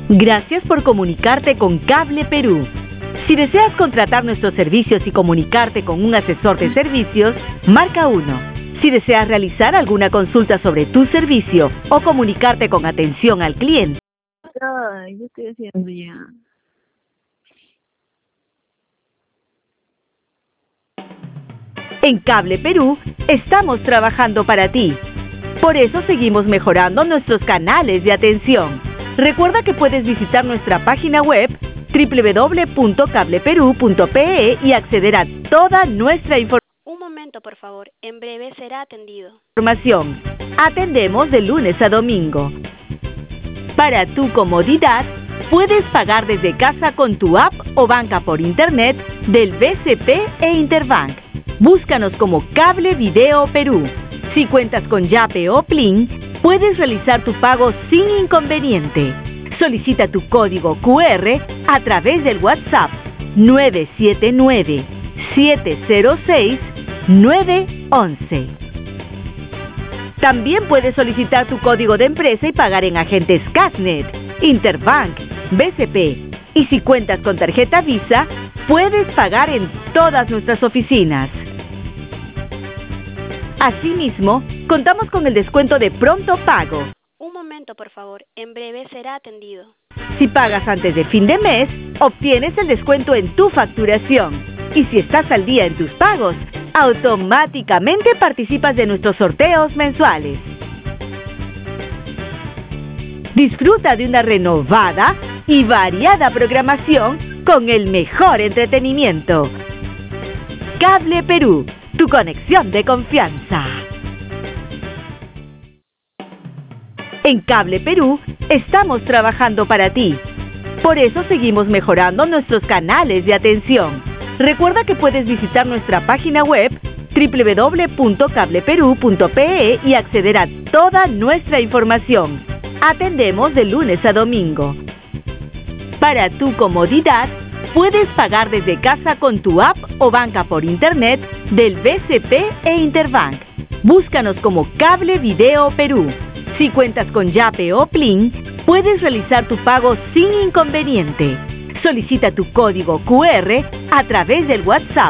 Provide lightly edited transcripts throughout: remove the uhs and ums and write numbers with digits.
Gracias por comunicarte con Cable Perú. Si deseas contratar nuestros servicios y comunicarte con un asesor de servicios, marca 1. Si deseas realizar alguna consulta sobre tu servicio o comunicarte con atención al cliente. Ay, ¿qué estoy haciendo ya? En Cable Perú estamos trabajando para ti. Por eso seguimos mejorando nuestros canales de atención. Recuerda que puedes visitar nuestra página web www.cableperú.pe y acceder a toda nuestra información. Un momento, por favor. En breve será atendido. Atendemos de lunes a domingo. Para tu comodidad, puedes pagar desde casa con tu app o banca por internet del BCP e Interbank. Búscanos como Cable Video Perú. Si cuentas con Yape o Plin, puedes realizar tu pago sin inconveniente. Solicita tu código QR a través del WhatsApp 979-706-911. También puedes solicitar tu código de empresa y pagar en agentes Casnet, Interbank, BCP. Y si cuentas con tarjeta Visa, puedes pagar en todas nuestras oficinas. Asimismo, contamos con el descuento de Pronto Pago. Un momento, por favor. En breve será atendido. Si pagas antes de fin de mes, obtienes el descuento en tu facturación. Y si estás al día en tus pagos, automáticamente participas de nuestros sorteos mensuales. Disfruta de una renovada y variada programación con el mejor entretenimiento. Cable Perú, tu conexión de confianza. En Cable Perú estamos trabajando para ti. Por eso seguimos mejorando nuestros canales de atención. Recuerda que puedes visitar nuestra página web www.cableperú.pe y acceder a toda nuestra información. Atendemos de lunes a domingo. Para tu comodidad, puedes pagar desde casa con tu app o banca por internet del BCP e Interbank. Búscanos como Cable Video Perú. Si cuentas con Yape o Plin, puedes realizar tu pago sin inconveniente. Solicita tu código QR a través del WhatsApp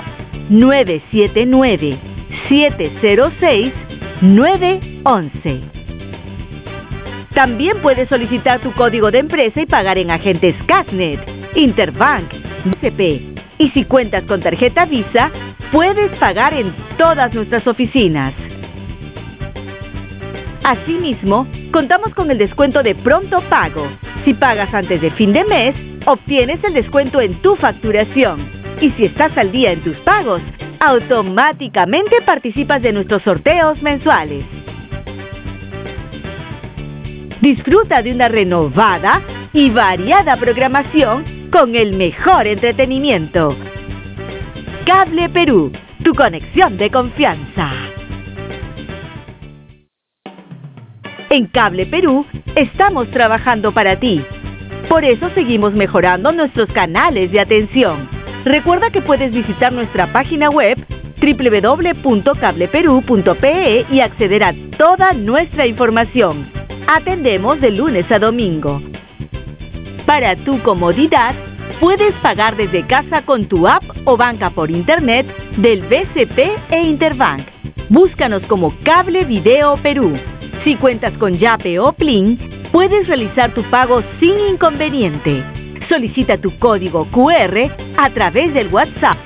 979-706-911. También puedes solicitar tu código de empresa y pagar en agentes Casnet, Interbank, BCP. Y si cuentas con tarjeta Visa, puedes pagar en todas nuestras oficinas. Asimismo, contamos con el descuento de Pronto Pago. Si pagas antes de fin de mes, obtienes el descuento en tu facturación. Y si estás al día en tus pagos, automáticamente participas de nuestros sorteos mensuales. Disfruta de una renovada y variada programación con el mejor entretenimiento. Cable Perú, tu conexión de confianza. En Cable Perú estamos trabajando para ti. Por eso seguimos mejorando nuestros canales de atención. Recuerda que puedes visitar nuestra página web www.cableperú.pe y acceder a toda nuestra información. Atendemos de lunes a domingo. Para tu comodidad, puedes pagar desde casa con tu app o banca por internet del BCP e Interbank. Búscanos como Cable Video Perú. Si cuentas con Yape o Plin, puedes realizar tu pago sin inconveniente. Solicita tu código QR a través del WhatsApp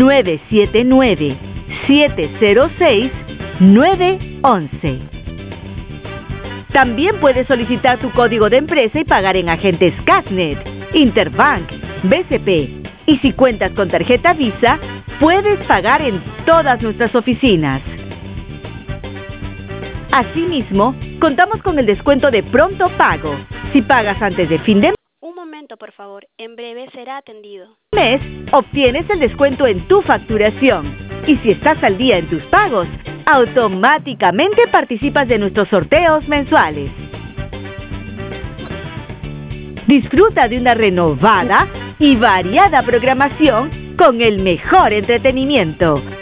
979-706-911. También puedes solicitar tu código de empresa y pagar en agentes Casnet, Interbank, BCP. Y si cuentas con tarjeta Visa, puedes pagar en todas nuestras oficinas. Asimismo, contamos con el descuento de Pronto Pago. Si pagas antes de fin de Un momento, por favor. En breve será atendido. mes, obtienes el descuento en tu facturación. Y si estás al día en tus pagos, automáticamente participas de nuestros sorteos mensuales. Disfruta de una renovada y variada programación con el mejor entretenimiento.